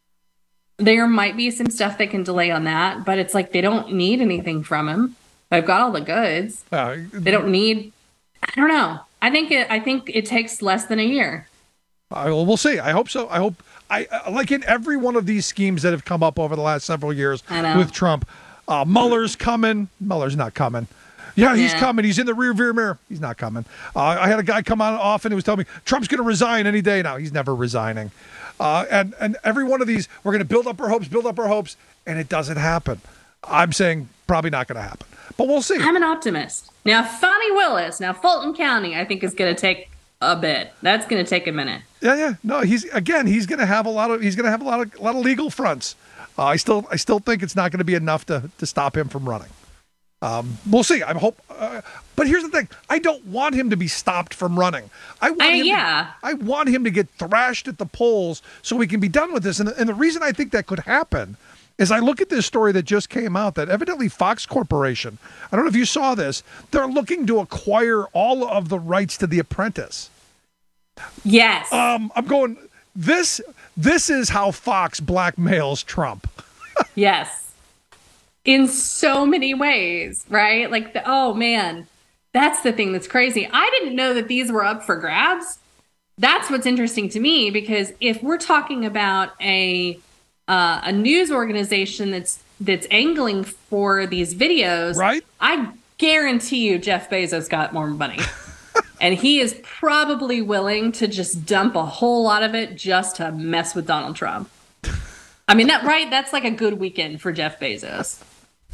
there might be some stuff they can delay on that, but it's like they don't need anything from him. They've got all the goods. They don't need, I don't know. I think it takes less than a year. We'll see. I hope so. I hope. Like in every one of these schemes that have come up over the last several years with Trump, Mueller's coming. Mueller's not coming. Yeah, he's coming. He's in the rear mirror. He's not coming. I had a guy come on off and he was telling me Trump's going to resign any day now. He's never resigning. And every one of these, we're going to build up our hopes, and it doesn't happen. I'm saying probably not going to happen, but we'll see. I'm an optimist. Now, Fani Willis, Fulton County, I think is going to take a bit. That's going to take a minute. Yeah. No, he's going to have a lot of legal fronts. I still think it's not going to be enough to stop him from running. We'll see. I hope. But here's the thing: I don't want him to be stopped from running. I want him to get thrashed at the polls so we can be done with this. And the reason I think that could happen is I look at this story that just came out that evidently Fox Corporation, I don't know if you saw this, they're looking to acquire all of the rights to The Apprentice. Yes. I'm going, this is how Fox blackmails Trump. Yes. In so many ways, right? Like, oh man, that's the thing that's crazy. I didn't know that these were up for grabs. That's what's interesting to me, because if we're talking about a news organization that's angling for these videos, right? I guarantee you Jeff Bezos got more money. And he is probably willing to just dump a whole lot of it just to mess with Donald Trump. I mean, that's like a good weekend for Jeff Bezos.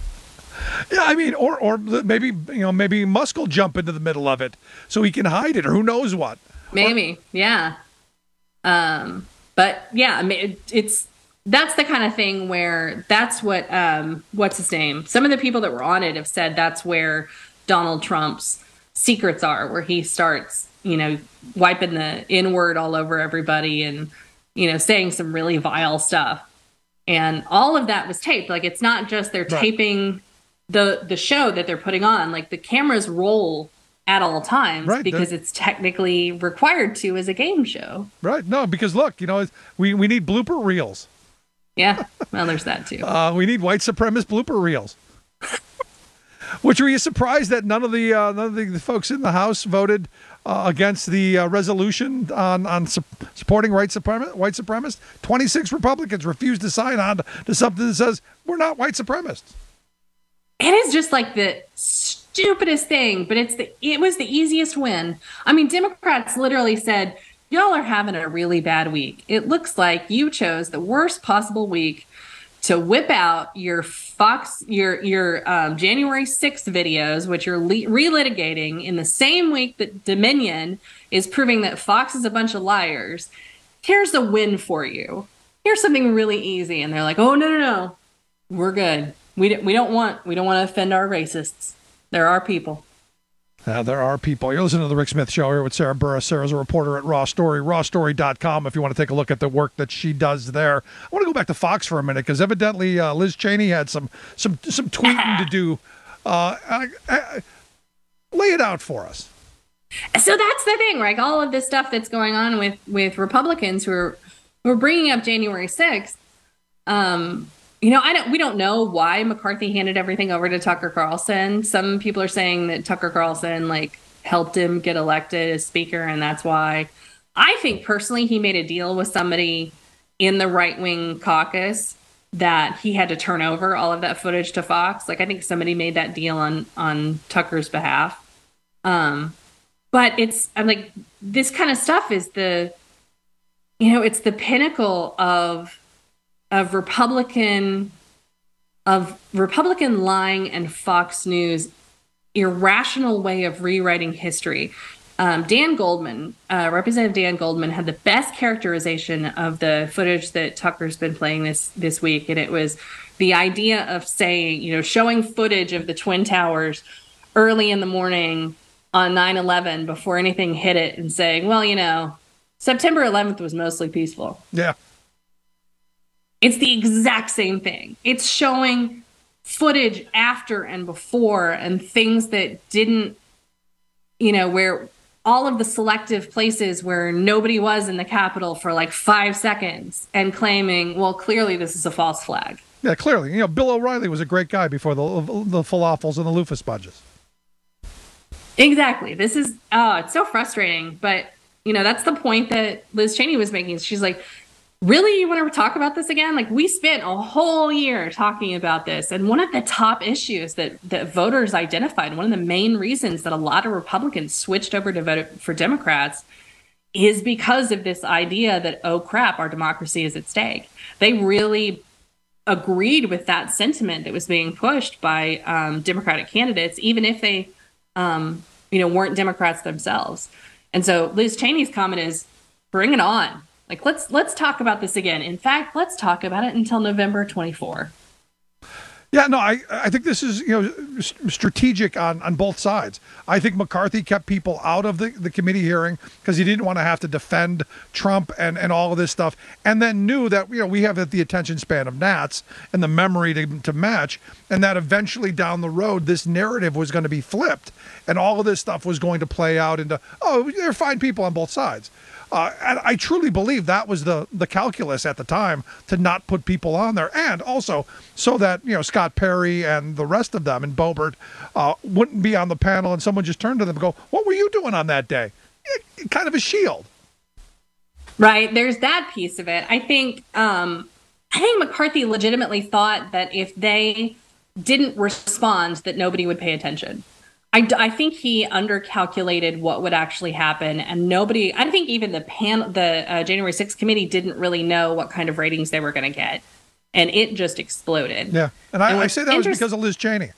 Yeah, I mean, or maybe Musk will jump into the middle of it so he can hide it, or who knows what. Maybe, yeah. But yeah, I mean, it's that's the kind of thing where that's what, what's his name? Some of the people that were on it have said that's where Donald Trump's secrets are, where he starts, wiping the N-word all over everybody and, saying some really vile stuff. And all of that was taped. Like, it's not just they're taping the show that they're putting on. Like, the cameras roll at all times because it's technically required to as a game show. Right. No, because look, we need blooper reels. Yeah. Well, there's that too. We need white supremacist blooper reels. Which, were you surprised that none of the folks in the House voted against the resolution on supporting white supremacists? 26 Republicans refused to sign on to something that says we're not white supremacists. It is just like the stupidest thing, but it was the easiest win. I mean, Democrats literally said, y'all are having a really bad week. It looks like you chose the worst possible week to whip out your January 6th videos, which you're relitigating in the same week that Dominion is proving that Fox is a bunch of liars. Here's a win for you. Here's something really easy. And they're like, oh, no. We're good. We don't want to offend our racists. There are people. There are people. You're listening to The Rick Smith Show here with Sarah Burris. Sarah's a reporter at Raw Story, rawstory.com, if you want to take a look at the work that she does there. I want to go back to Fox for a minute, because evidently Liz Cheney had some tweeting to do. Lay it out for us. So that's the thing, right? All of this stuff that's going on with Republicans who are bringing up January 6th. We don't know why McCarthy handed everything over to Tucker Carlson. Some people are saying that Tucker Carlson helped him get elected as speaker, and that's why. I think personally he made a deal with somebody in the right-wing caucus that he had to turn over all of that footage to Fox. I think somebody made that deal on Tucker's behalf. But this kind of stuff is it's the pinnacle of Republican lying and Fox News irrational way of rewriting history. Representative Dan Goldman had the best characterization of the footage that Tucker's been playing this week, and it was the idea of saying, showing footage of the Twin Towers early in the morning on 9/11 before anything hit it, and saying, well, September 11th was mostly peaceful. Yeah. It's the exact same thing. It's showing footage after and before and things that didn't, where all of the selective places where nobody was in the Capitol for 5 seconds and claiming, well, clearly this is a false flag. Yeah, clearly. Bill O'Reilly was a great guy before the falafels and the loofah sponges. Exactly. This is, it's so frustrating. But, that's the point that Liz Cheney was making. She's like, really, you want to talk about this again? We spent a whole year talking about this. And one of the top issues that voters identified, one of the main reasons that a lot of Republicans switched over to vote for Democrats is because of this idea that, oh, crap, our democracy is at stake. They really agreed with that sentiment that was being pushed by Democratic candidates, even if they, weren't Democrats themselves. And so Liz Cheney's comment is, bring it on. Let's talk about this again. In fact, let's talk about it until November 24. Yeah, no, I think this is strategic on both sides. I think McCarthy kept people out of the committee hearing because he didn't want to have to defend Trump and all of this stuff, and then knew that we have the attention span of gnats and the memory to match, and that eventually down the road this narrative was going to be flipped, and all of this stuff was going to play out into, oh, they're fine people on both sides. And I truly believe that was the calculus at the time, to not put people on there, and also so that Scott Perry and the rest of them and Boebert wouldn't be on the panel, and someone just turned to them and go, "What were you doing on that day?" Kind of a shield, right? There's that piece of it. I think McCarthy legitimately thought that if they didn't respond, that nobody would pay attention. I think he undercalculated what would actually happen, and I think even the January 6th committee didn't really know what kind of ratings they were going to get, and it just exploded. Yeah, and I say that was because of Liz Cheney.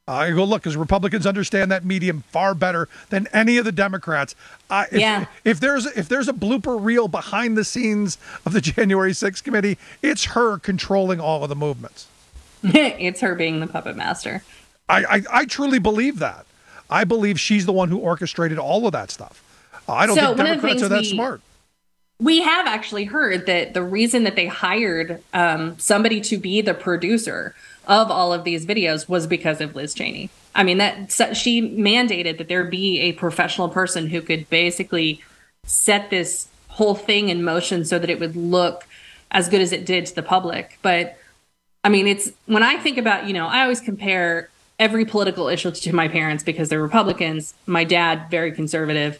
I go, look, because Republicans understand that medium far better than any of the Democrats. If there's a blooper reel behind the scenes of the January 6th committee, it's her controlling all of the movements. It's her being the puppet master. I truly believe that. I believe she's the one who orchestrated all of that stuff. I don't think Democrats are that smart. We have actually heard that the reason that they hired somebody to be the producer of all of these videos was because of Liz Cheney. I mean, she mandated that there be a professional person who could basically set this whole thing in motion so that it would look as good as it did to the public. But I mean, when I think about, I always compare every political issue to my parents because they're Republicans. My dad, very conservative.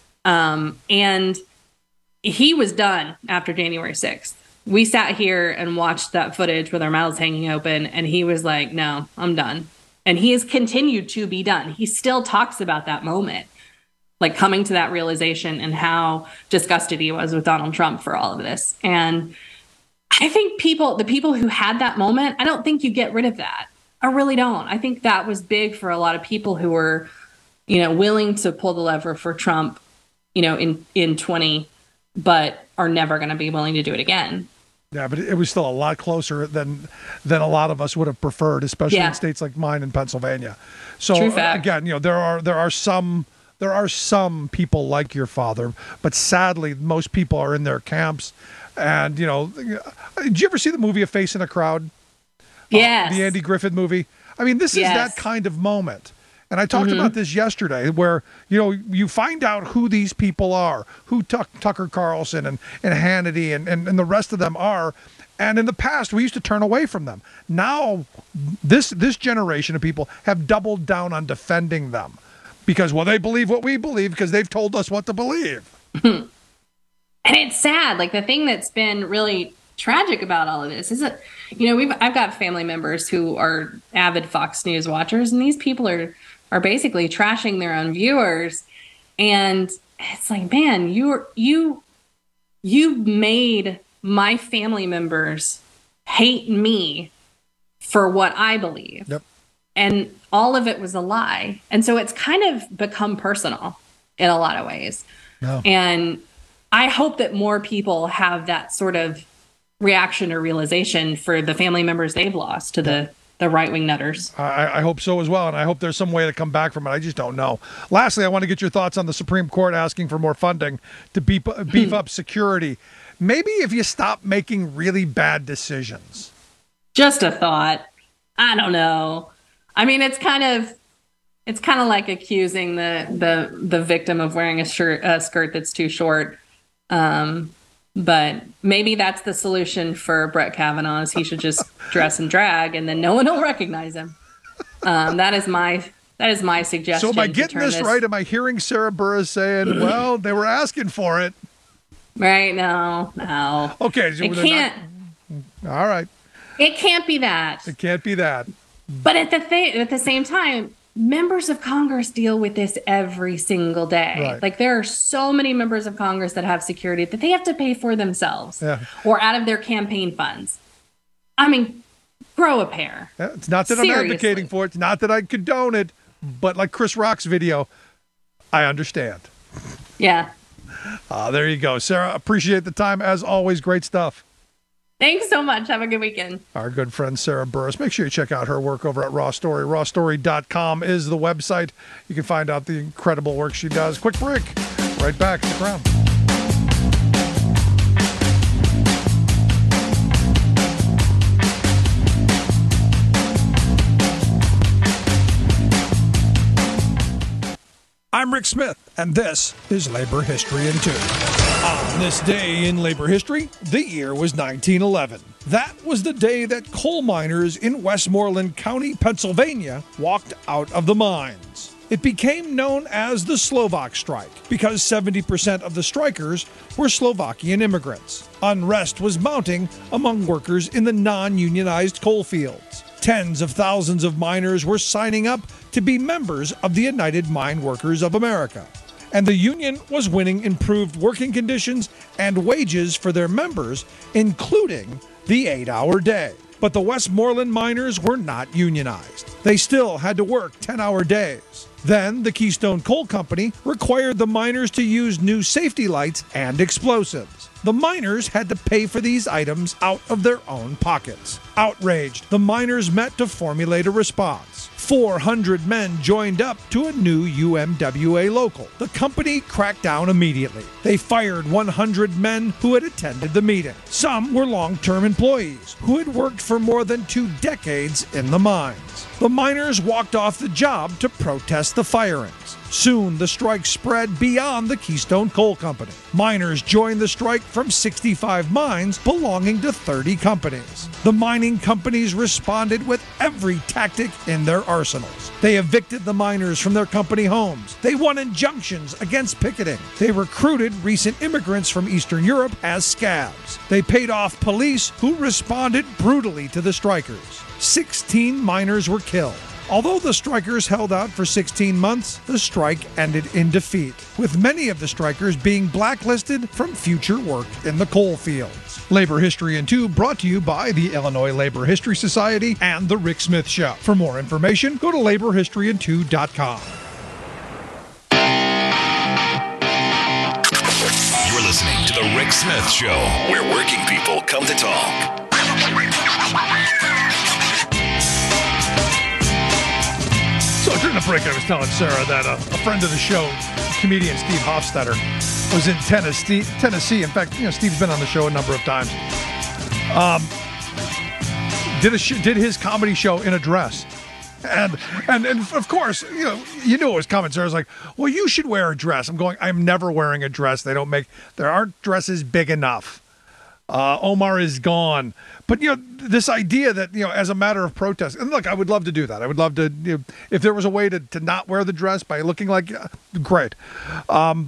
And he was done after January 6th. We sat here and watched that footage with our mouths hanging open, and he was like, no, I'm done. And he has continued to be done. He still talks about that moment, like coming to that realization and how disgusted he was with Donald Trump for all of this. And I think the people who had that moment, I don't think you get rid of that. I really don't. I think that was big for a lot of people who were, willing to pull the lever for Trump, in 20, but are never going to be willing to do it again. Yeah, but it was still a lot closer than a lot of us would have preferred, especially in states like mine in Pennsylvania. So again, there are some people like your father, but sadly, most people are in their camps. And did you ever see the movie A Face in a Crowd? Yes. The Andy Griffith movie. I mean, this is that kind of moment. And I talked about this yesterday where, you find out who these people are, who Tucker Carlson and Hannity and the rest of them are. And in the past, we used to turn away from them. Now, this generation of people have doubled down on defending them because, they believe what we believe because they've told us what to believe. And it's sad. Like, the thing that's been really tragic about all of this is that, I've got family members who are avid Fox News watchers, and these people are basically trashing their own viewers. And it's like, man, you made my family members hate me for what I believe. Yep. And all of it was a lie. And so it's kind of become personal in a lot of ways. No. And I hope that more people have that sort of reaction or realization for the family members they've lost to the right-wing nutters. I hope so as well, and I hope there's some way to come back from it. I just don't know. Lastly, I want to get your thoughts on the Supreme Court asking for more funding to beef up security. Maybe if you stop making really bad decisions. Just a thought. I don't know. I mean, it's kind of like accusing the victim of wearing a skirt that's too short. But maybe that's the solution for Brett Kavanaugh, is he should just dress in drag and then no one will recognize him. That is my suggestion. So am I getting this right? Am I hearing Sarah Burris saying, well, they were asking for it? Right. No. Okay. So it can't. All right. It can't be that. It can't be that. But at the same time, members of Congress deal with this every single day. Right. Like, there are so many members of Congress that have security that they have to pay for themselves or out of their campaign funds. I mean, grow a pair. Yeah, it's not that Seriously. I'm advocating for it. It's not that I condone it. But like Chris Rock's video, I understand. Yeah. There you go. Sarah, appreciate the time. As always, great stuff. Thanks so much. Have a good weekend. Our good friend Sarah Burris. Make sure you check out her work over at Raw Story. Rawstory.com is the website. You can find out the incredible work she does. Quick break. Right back to the Crown. I'm Rick Smith, and this is Labor History in 2. On this day in labor history, the year was 1911. That was the day that coal miners in Westmoreland County, Pennsylvania, walked out of the mines. It became known as the Slovak Strike because 70% of the strikers were Slovakian immigrants. Unrest was mounting among workers in the non-unionized coal fields. Tens of thousands of miners were signing up to be members of the United Mine Workers of America. And the union was winning improved working conditions and wages for their members, including the 8-hour day. But the Westmoreland miners were not unionized. They still had to work 10-hour days. Then the Keystone Coal Company required the miners to use new safety lights and explosives. The miners had to pay for these items out of their own pockets. Outraged, the miners met to formulate a response. 400 men joined up to a new UMWA local. The company cracked down immediately. They fired 100 men who had attended the meeting. Some were long-term employees who had worked for more than 2 decades in the mines. The miners walked off the job to protest the firings. Soon, the strike spread beyond the Keystone Coal Company. Miners joined the strike from 65 mines belonging to 30 companies. The mining companies responded with every tactic in their arsenals. They evicted the miners from their company homes. They won injunctions against picketing. They recruited recent immigrants from Eastern Europe as scabs. They paid off police who responded brutally to the strikers. 16 miners were killed. Although the strikers held out for 16 months, the strike ended in defeat, with many of the strikers being blacklisted from future work in the coal fields. Labor History in 2 brought to you by the Illinois Labor History Society and The Rick Smith Show. For more information, go to laborhistoryin2.com. You're listening to The Rick Smith Show, where working people come to talk. So during the break, I was telling Sarah that a friend of the show, comedian Steve Hofstetter, was in Tennessee. In fact, Steve's been on the show a number of times. Did his comedy show in a dress. And of course, you knew it was coming. Sarah's like, well, you should wear a dress. I'm going, I'm never wearing a dress. There aren't dresses big enough. Omar is gone. But, this idea that, as a matter of protest, and look, I would love to do that. I would love to, if there was a way to not wear the dress by looking like, great. But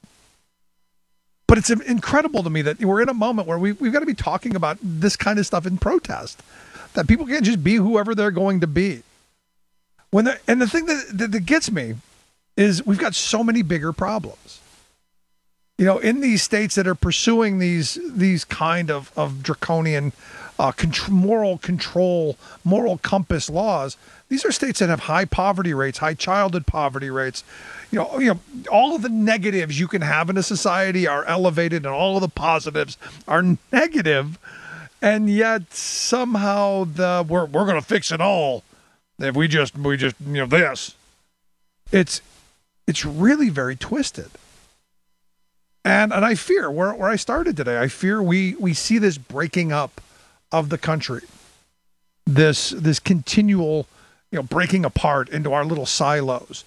it's incredible to me that we're in a moment where we've got to be talking about this kind of stuff in protest, that people can't just be whoever they're going to be. And the thing that gets me is we've got so many bigger problems. In these states that are pursuing these kind of draconian moral control, moral compass laws, these are states that have high poverty rates, high childhood poverty rates. All of the negatives you can have in a society are elevated, and all of the positives are negative. And yet somehow we're going to fix it all if we just this. It's really very twisted. And I fear where I started today. I fear we see this breaking up of the country, this continual breaking apart into our little silos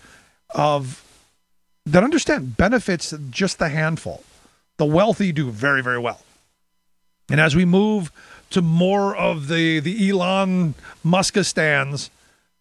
that understand benefits just the handful. The wealthy do very, very well. And as we move to more of the Elon Muskistans,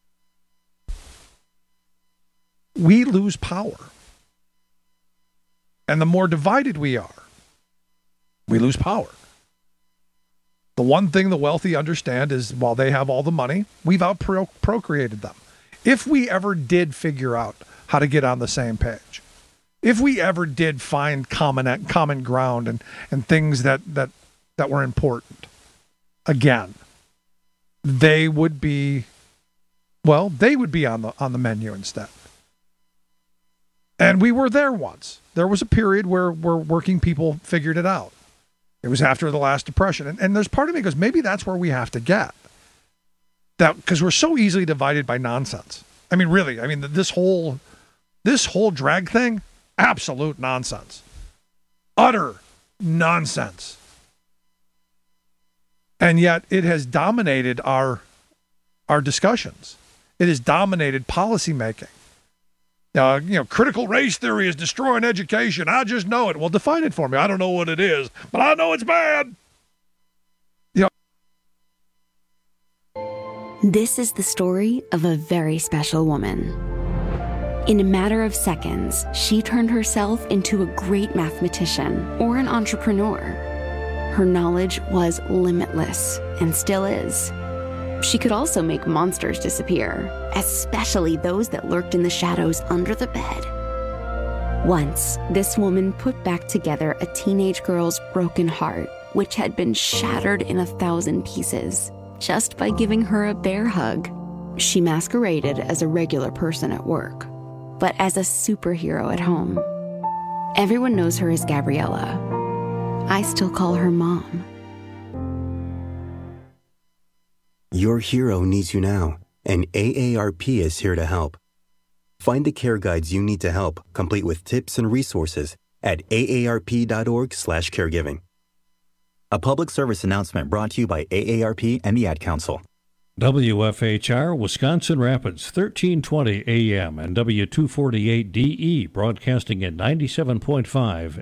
we lose power. And the more divided we are, we lose power. The one thing the wealthy understand is while they have all the money, we've out-procreated them. If we ever did figure out how to get on the same page, if we ever did find common ground and things that were important, again, they would be on the menu instead. And we were there once. There was a period where working people figured it out. It was after the last Depression. And there's part of me that goes, maybe that's where we have to get. That because we're so easily divided by nonsense. I mean, really, this whole drag thing, absolute nonsense. Utter nonsense. And yet it has dominated our discussions. It has dominated policymaking. Critical race theory is destroying education. I just know it. Well, define it for me. I don't know what it is, but I know it's bad. This is the story of a very special woman. In a matter of seconds, she turned herself into a great mathematician or an entrepreneur. Her knowledge was limitless and still is. She could also make monsters disappear, especially those that lurked in the shadows under the bed. Once, this woman put back together a teenage girl's broken heart, which had been shattered in 1,000 pieces, just by giving her a bear hug. She masqueraded as a regular person at work, but as a superhero at home. Everyone knows her as Gabriella. I still call her Mom. Your hero needs you now, and AARP is here to help. Find the care guides you need to help, complete with tips and resources at aarp.org/caregiving. A public service announcement brought to you by AARP and the Ad Council. WFHR, Wisconsin Rapids, 1320 AM and W248DE, broadcasting at 97.5